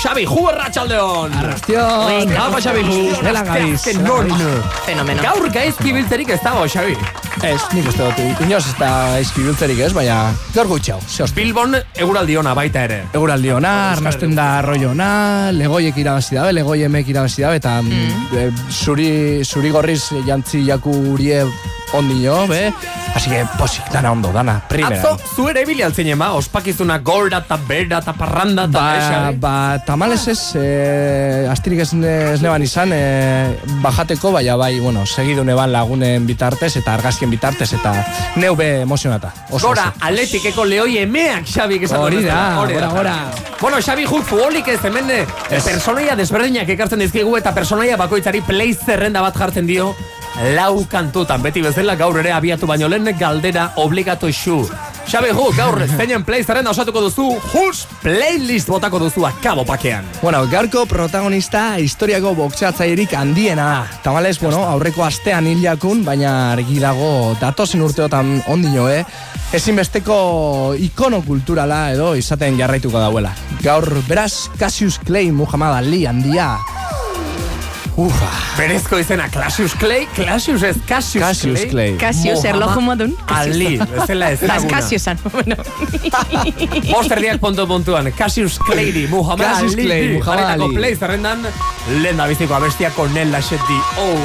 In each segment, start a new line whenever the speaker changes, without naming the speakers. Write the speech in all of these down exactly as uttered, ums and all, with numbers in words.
Xabi Ju Arratsaldeon.
Arrastion.
Apa Xabi Ju.
Zelan gabiz.
Fenomeno.
Gaur gaizki biltzerik ez dago, Xabi.
Ez, nik uste dut, inoz ez da izkibiltzerik ez, baina gaur gutxau.
Bilbon eguraldi ona baita ere.
Eguraldi ona, arnazten da rollo ona, legoiek irabazi dabe, legoiemek irabazi dabe, eta mm. e, zuri, zuri gorriz jantzi jaku urie ondino, be? Así que, posik, dana ondo, dana, primera.
Atzo, zu ere bili altzinen, ba? Ospakizuna gorda eta berda eta parranda eta
ba, ba, tamales ez, e, astirik ez, ez neban izan, e, bajateko, baina bai, bueno, segidu neban lagunen bitartez eta argazkien bitartez eta neu be emozionata. Oso,
gora,
oso.
atletikeko lehoi emeak, Xabi, que
hori da, gora, gora.
Bueno, Xabi, ju, futbolik ez, hemen personaia desberdinak ekartzen dizkigu eta personaia bakoitzari play zerrenda bat jartzen dio lau kantutan, beti bezala gaur ere abiatu baino lehen galdera obligato xu. Xabi, ju, gaur zeinen play zerrenda osatuko duzu, just playlist botako duzu akabo pakean.
Bueno, gaurko protagonista historiako boxeatzailerik handiena da. Tamales, bueno, aurreko astean hilakun, baina argi dago datozen urteotan ondino, eh? Ezinbesteko ikono kulturala edo izaten jarraituko dauela. Gaur, beraz, Cassius Clay Muhammad Ali handia. Ufa.
Berezko izena Cassius Clay, Cassius ez Cassius,
Cassius Clay.
Cassius erloju modun.
Ali, bezala ezaguna.
Las Cassiusan, bueno.
Posterdiak ponto puntuan, Cassius Clay, Muhammad
Cassius
Ali.
Clay, Muhammad Ali.
Jarritako play zerrendan, lehen da biziko abestia Cornel Lachetti. Oh.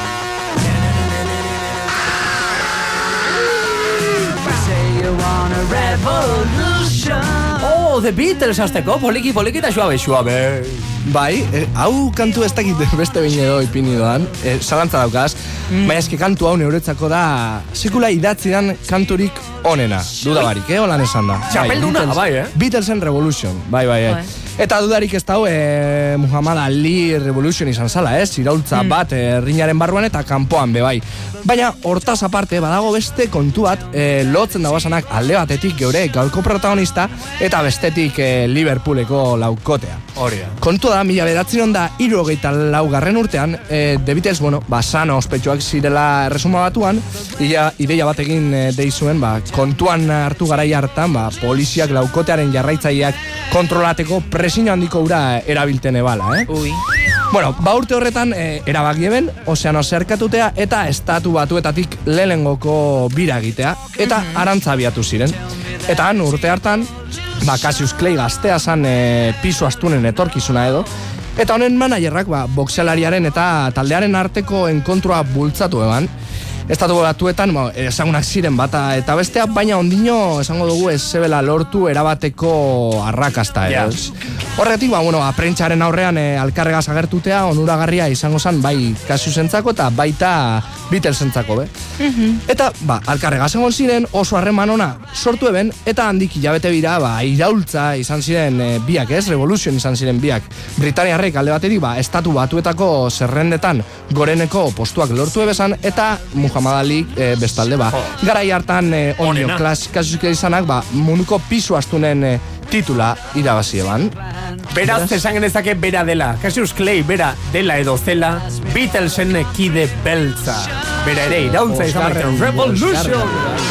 Oh, The Beatles azteko, poliki, poliki eta suabe, suabe.
Bai, eh, hau kantu ez dakit beste behin edo ipini doan, eh, zalantza daukaz, mm. baina eski kantu hau neuretzako da sekula idatzi dan kanturik onena, dudabarik, eh, holan esan da.
Txapelduna, bai, bai, eh?
Beatlesen Revolution, bai, bai, eh. Eta dudarik ez dau, eh, Muhammad Ali Revolution izan zala, eh, ziraultza mm. bat, eh, rinaren barruan eta kanpoan, be, bai. Baina, hortaz aparte, badago beste kontu bat, eh, lotzen dagoazanak alde batetik geure gaurko protagonista, eta bestetik eh, Liverpooleko laukotea.
Hori da.
Kontu da, mila bederatziron da, hirurogeita laugarren urtean, eh, The Beatles, bueno, ba, sano ospetsuak zirela erresuma batuan, ia, ideia bat egin eh, deizuen, ba, kontuan hartu garai hartan, ba, poliziak laukotearen jarraitzaileak kontrolateko presio handiko ura erabilten ebala, eh?
Ui.
Bueno, ba urte horretan, eh, erabakieben, ozeano zerkatutea eta estatu batuetatik lehenengoko bira egitea, eta mm -hmm. arantza abiatu ziren. Eta han, urte hartan, ba, Cassius Clay gaztea zan e, pisu astunen etorkizuna edo, eta honen manajerrak, ba, boxealariaren eta taldearen arteko enkontrua bultzatu eban. Estatu batuetan, ba, ezagunak ziren bata eta bestea, baina ondino esango dugu ez zebela lortu erabateko arrakasta edo. Yeah. Horretik, ba, bueno, aprentxaren aurrean e, alkarregaz agertutea onuragarria izango zen bai Cassiusentzako eta baita Beatlesentzako, be. Mm-hmm. Eta, ba, alkarregaz egon ziren oso harreman ona sortu eben, eta handik hilabete bira, ba, iraultza izan ziren e, biak, ez? Revolution izan ziren biak. Britaniarrek alde batetik, ba, estatu batuetako zerrendetan goreneko postuak lortu ebezan, eta Muhammad Ali e, bestalde, ba. Oh. Garai hartan, e, onio, Cassius izanak, ba, munduko pisu astunen e, titula irabazi eban.
Beraz, esan genezake bera dela. Cassius Clay bera dela edo zela, Beatlesen kide beltza. Bera ere iraultza izan baita. Revolution!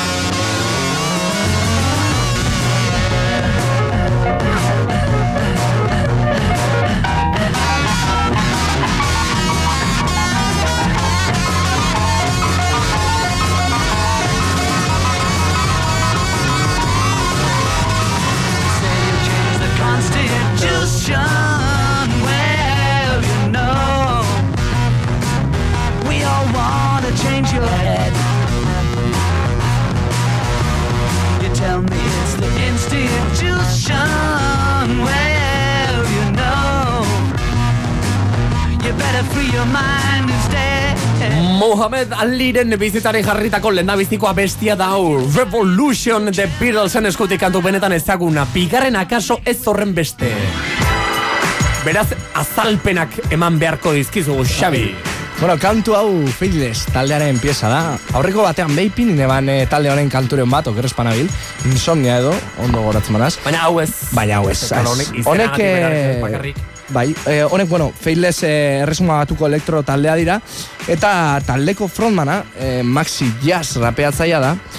Muhammad Aliren bizitari jarritako lehendabizikoa bestia da hau. Revolution The Beatlesen eskutik kantu benetan ezaguna. Bigarren akaso ez horren beste. Beraz, azalpenak eman beharko dizkizugu, Xabi.
Bueno, kantu hau Faithless taldearen pieza da. Aurreko batean beipin ineban e, talde honen kanturen bat, okerespan abil. Insomnia edo, ondo goratzen manaz.
Baina hau ez.
Baina hau ez. Honek, e, bai, e, honek, bueno, Faithless e, erresuma batuko elektro taldea dira. Eta taldeko frontmana, e, Maxi Jazz rapeatzaia da.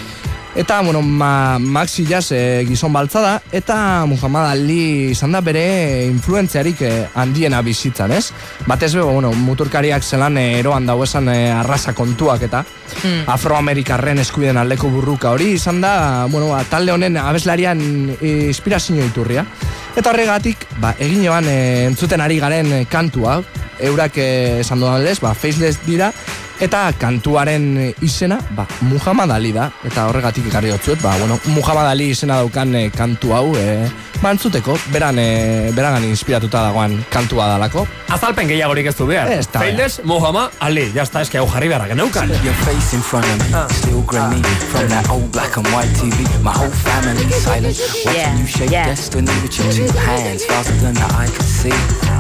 Eta, bueno, ma, Maxi Jazz e, gizon baltza da, eta Muhammad Ali izan da bere influentziarik e, handiena bizitzan, ez? Batez bego, bueno, muturkariak zelan e, eroan dago esan e, arrasa kontuak eta mm. afroamerikarren eskubiden aldeko burruka hori izan da, bueno, ba, talde honen abeslarian e, inspirazio iturria. Eta horregatik, ba, egin joan e, entzuten ari garen e, kantua, eurak e, esan duan lez, ba, faceless dira, eta kantuaren izena, ba, Muhammad Ali da, eta horregatik ekarri dutzuet, ba, bueno, Muhammad Ali izena daukan e, kantu hau, e, ba, entzuteko, beran, e, beran inspiratuta dagoan kantua dalako.
Azalpen gehiagorik ez du behar.
Ez da,
Faceless, Muhammad Ali, jazta, eski hau jarri beharrak geneukan.
Your face in front of me, uh. still grimy from that old black and white T V. My whole family silent, watching
yeah.
you shape
yeah.
destiny with your two hands faster than the eye could see.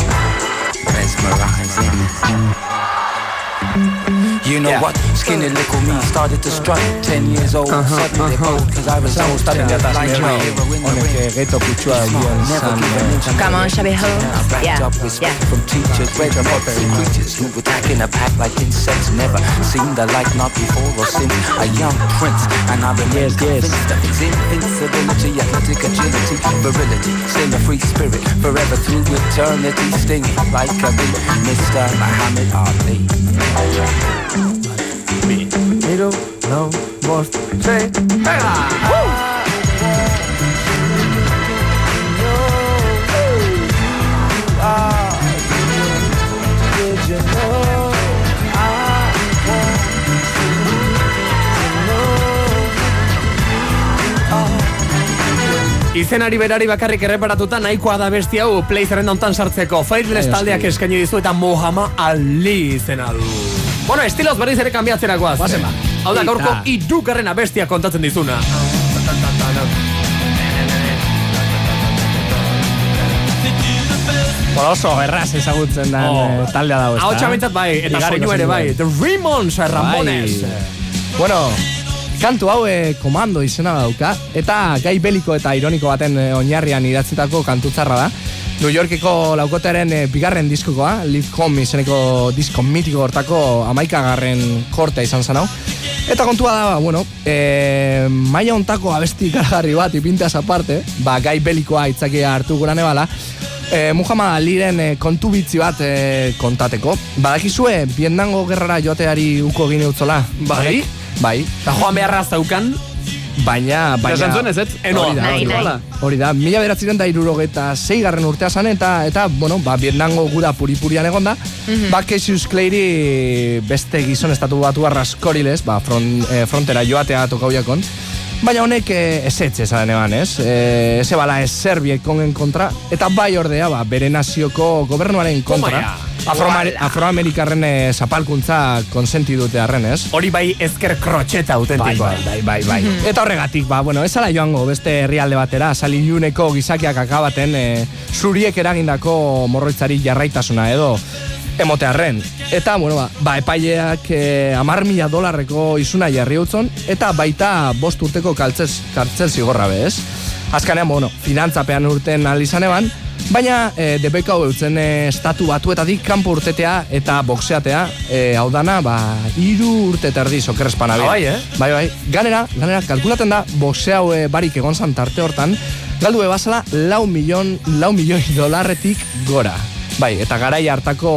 Mesmerizing. You know yeah. what? Skinny little me started to strut. Ten years old, uh-huh, suddenly uh-huh. bold, cause I was old.
Starting to get like
Come on, Shabby Ho. Yeah, yeah.
From teachers, red moths and creatures who attack in a pack like insects. Never seen the like, not before or since. A young prince, and I remain yes, convinced yes. of his invincibility, athletic agility, virility. Still a free spirit, forever through eternity, stinging like a bee. Mister Muhammad Ali.
Miro, no, vos, sí, pega! Izenari berari bakarrik erreparatuta nahikoa da besti hau play zerrenda hontan sartzeko. Faceless taldeak eskaini dizu eta Muhammad Ali izena du. Bueno, estiloz berriz ere kanbiatzerakoaz.
Basema.
Hau da gaurko hirugarren abestia kontatzen dizuna.
Oso erraz ezagutzen da oh. taldea dago ez da.
Hau txabentzat bai, eta soinu ere bai. The Ramones, Ramones.
Bueno, kantu hau e, komando izena dauka, eta gai beliko eta ironiko baten e, oinarrian idatzitako kantutzarra da. New Yorkeko laukotearen e, bigarren diskokoa, Live Home izeneko disko mitiko hortako amaikagarren kortea izan zen hau. Eta kontua da, bueno, e, maila ontako abesti ikaragarri bat ipinteaz aparte, ba, gai belikoa itzakia hartu gura nebala, e, Muhammad Aliren e, kontu bitzi bat e, kontateko. Badakizue, Vietnamgo gerrara joateari uko gine utzola.
Bai?
Bai.
Eta joan beharra zaukan,
baina... baina
Esan ez, ez?
Eno, hori da,
nahi,
hori da.
nahi.
Hori da, mila beratzen da irurogeta zeigarren urtea zan, eta, eta, bueno, ba, Vietnamgo guda puripurian egon da, mm-hmm. ba, Cassius Clay beste gizon estatu batu arraskorilez, ba, front, eh, frontera joatea tokau jakon, baina honek eh, ezetxe esan eban, ez? Eh, eze bala ez Serbiekon kontra, eta bai ordea, ba, bere nazioko gobernuaren kontra. Afroamer- Afroamerikarren eh, zapalkuntza konsenti dute arren, ez?
Hori bai ezker krotxeta autentikoa.
Bai, bai, bai, bai. Mm-hmm. Eta horregatik, ba, bueno, ez ala joango beste herrialde batera, saliluneko gizakiak akabaten e, zuriek eragindako morroitzari jarraitasuna edo emotearren. Eta, bueno, ba, ba epaileak e, amar mila dolarreko izuna jarri utzon, eta baita bost urteko kaltzez, kartzel zigorra be, ez? Azkanean, bueno, finantzapean urten alizan eban, baina e, debeka hau eutzen e, estatu batuetatik kanpo urtetea eta bokseatea, e, hau dana, ba, iru urte terdi sokerrezpana
bai, eh?
Bai, bai. Ganera, ganera, kalkulaten da, boksea e, barik egon zan tarte hortan, galdu ebazala lau milion, lau milioi dolarretik gora. Bai, eta garai hartako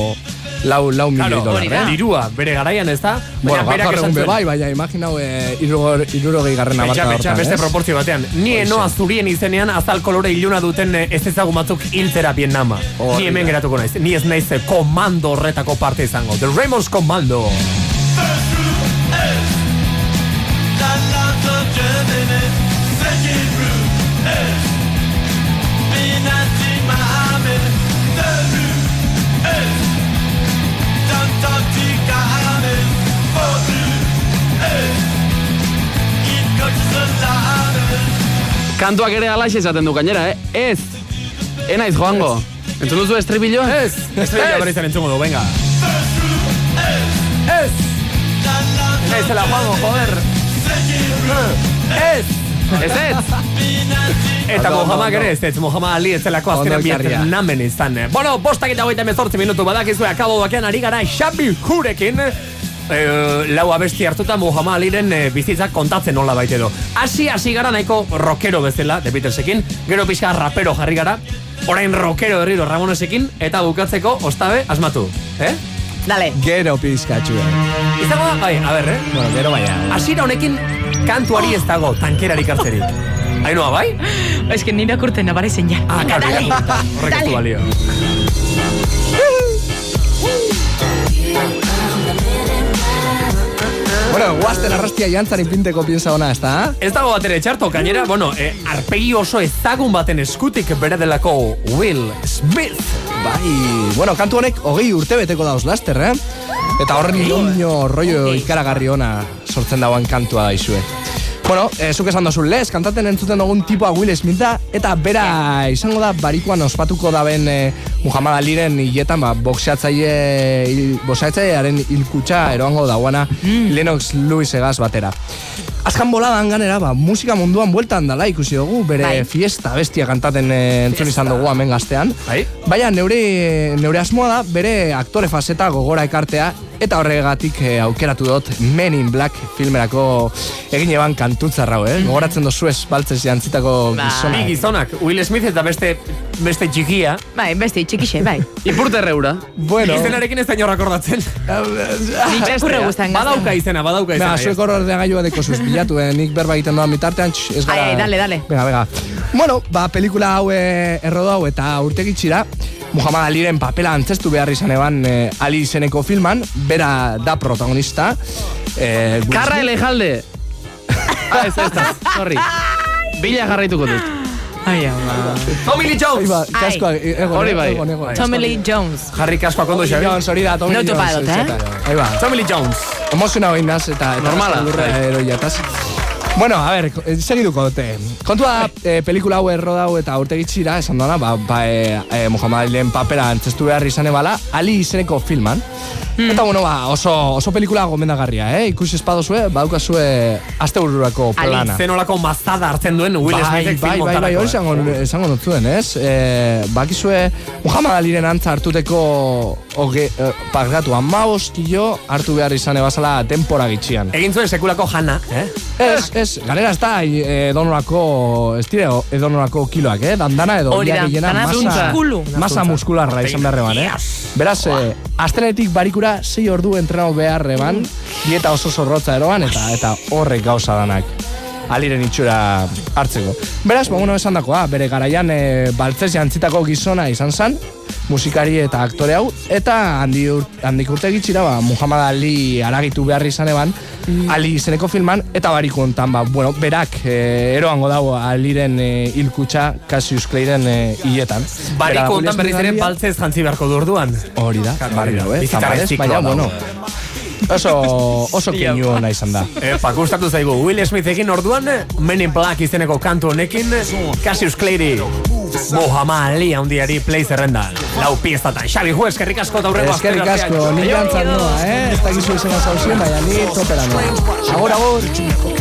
lau, lau milioi
claro,
dolar, eh?
Dirua, bere garaian ez da.
Bueno, gaur egun be bai, baina imaginau e, irurogei garren abarka hortan,
Pentsa, beste proportzio batean. Ni enoa zurien izenean azal kolore iluna duten ez ezagun batzuk hiltzera Vietnama. Oh, ni hemen geratuko naiz. Ni ez naiz komando horretako parte izango. The Ramones Commando.
Kantuak ere alaxe esaten du gainera, eh? Ez! Enaiz joango. Entzun duzu estribilloa?
Ez! Estribilloa berri zen entzungo du, venga. Ez! Enaiz zela joango, joder! Ez! Ez ez! Eta Muhammad ere ez ez, Muhammad Ali ez zelako azkenan Vietnamen izan. Bueno, bostak eta hogeita hemezortzi minutu badakizue akabo bakean ari gara Shabby Hurekin. e, lau abesti hartuta Muhammad Aliren e, bizitzak kontatzen nola baite edo. Hasi, hasi gara nahiko rockero bezala, The Beatlesekin, gero pixka rapero jarri gara, orain rockero berriro Ramonesekin, eta bukatzeko, ostabe, asmatu, eh?
Dale.
Gero pizkatxu.
Izango da, bai, a ber, eh?
Bueno, gero baina.
Hasiera honekin kantuari ez dago, tankerarik hartzerik. Ainhoa, bai?
Es que nire akurten nabara izen ja.
Ah, karo,
Dale.
horrek ez du balio.
Bueno, guazten arrastia jantzari pinteko piensa ona, ez da?
Ez dago bat ere txarto, gainera, bueno, eh, arpegi oso ezagun baten eskutik bere delako Will Smith.
Bai, bueno, kantu honek hogei urte beteko dauz laster, eh? Eta horren iloño rollo ikaragarri ona sortzen dagoen kantua daizue. Bueno, eh, zuk esan dozun lez, kantaten entzuten dugun tipoa Will Smith da, eta bera izango da barikuan ospatuko daben eh, Muhammad Aliren hiletan, ba, boxeatzaile, il, boxeatzailearen hilkutxa eroango dauana mm. Lennox Lewis egaz batera. Azkan boladan ganera, ba, musika munduan bueltan dala ikusi dugu, bere
bai.
fiesta bestia kantaten eh, entzun izan dugu hemen gaztean.
Bai?
Baina neure, neure asmoa da bere aktore faseta gogora ekartea, eta horregatik eh, aukeratu dut Men in Black filmerako egin eban kantutzarrau, eh? Gogoratzen dozu ez baltzez jantzitako
Bai.
gizona.
Bi gizonak, Will Smith eta beste, beste txikia.
Bai, beste txikixe, bai.
Ipurte erreura.
Bueno,
Izenarekin ez da inorrak ordatzen.
Kurre guztan
Badauka izena, badauka izena.
Venga, zuek horre gailua deko zuzpilatu, eh? Nik berba egiten doan bitartean, tx, ez gara...
Ai, ai, dale, dale.
Venga, venga. Bueno, ba, pelikula hau eh, errodo hau eta urtegitxira, Muhammad Aliren papela antzestu behar izan eban eh, Ali izeneko filman, bera da protagonista. Eh, Will
Karra
Smith.
elejalde. Ah, ez, ez da, sorry. Bila jarraituko dut.
Ai, ama.
Tommy Lee
Ahí
Jones!
va, kaskoa, egon,
Hori bai.
egon, egon.
Tommy Lee Jones.
Jarri kaskoak ondo, Xabi.
Jones, hori da, Tommy
No
Lee
to
Jones,
pilot, eh?
etcétera. Ahí va.
Tommy Lee Jones.
Emozionau inaz eta... eta
Normala,
lurra
bai.
eroiataz. Bueno, a ver, segiduko dute. Kontua, eh, pelikula hau errodau eta urtegitxira, esan dana, ba, ba eh, eh, Muhammad Aliren papera antzestu behar izan ebala, Ali izeneko filman. Mm. Eta, bueno, ba, oso, oso pelikula gomendagarria, eh? Ikusi espadozue, badukazue aste bururako plana.
Zenolako mazada hartzen duen Will
Bai,
Smithek
bai, bai, bai, hori esango, esango dutzuen, ez? Eh, bakizue, Muhammad Aliren antza hartuteko oge, eh, pargatu, amabos kilo hartu behar izan ebazala tempora gitxian.
Egin zuen sekulako jana, eh?
Ez, ez, ganera ez da edonolako, ez dire edonolako kiloak, eh? Dandana edo
Hori da,
gehiena
dana
masa,
muskulu.
masa muskularra izan beharreban, eh? Beraz, eh, astrenetik barikura sei ordu entrenau beharreban, dieta oso zorrotza eroan, eta eta horrek gauza danak Aliren itxura hartzeko. Beraz, ba, bueno, esan dakoa, bere garaian e, baltzez jantzitako gizona izan zen, musikari eta aktore hau, eta handi ur, handik urte gitxira, ba, Muhammad Ali aragitu behar izan eban, mm. Ali izeneko filman, eta bariku hontan, ba, bueno, berak e, eroango dago Aliren e, hilkutxa Cassius Clayren e, hiletan.
Bariku hontan berriz ere baltzez jantzi beharko du orduan.
Hori da, barri hau, eh?
Bizitzaren
Tamalez,
zikloa
baina,
da,
bueno, oso, oso keinu hona izan da.
Epa, gustatu zaigu Will Smithekin orduan, Men in Black izeneko kantu honekin, Cassius Clayri, Muhammad Ali handiari play zerrendan. Lau piezatan. Xabi Juez, kerrik asko eta aurreko
Eskerrik asko, ni jantzan noa, eh? Ez da gizu izena zauzien, baina ni topera noa. Agor, agor!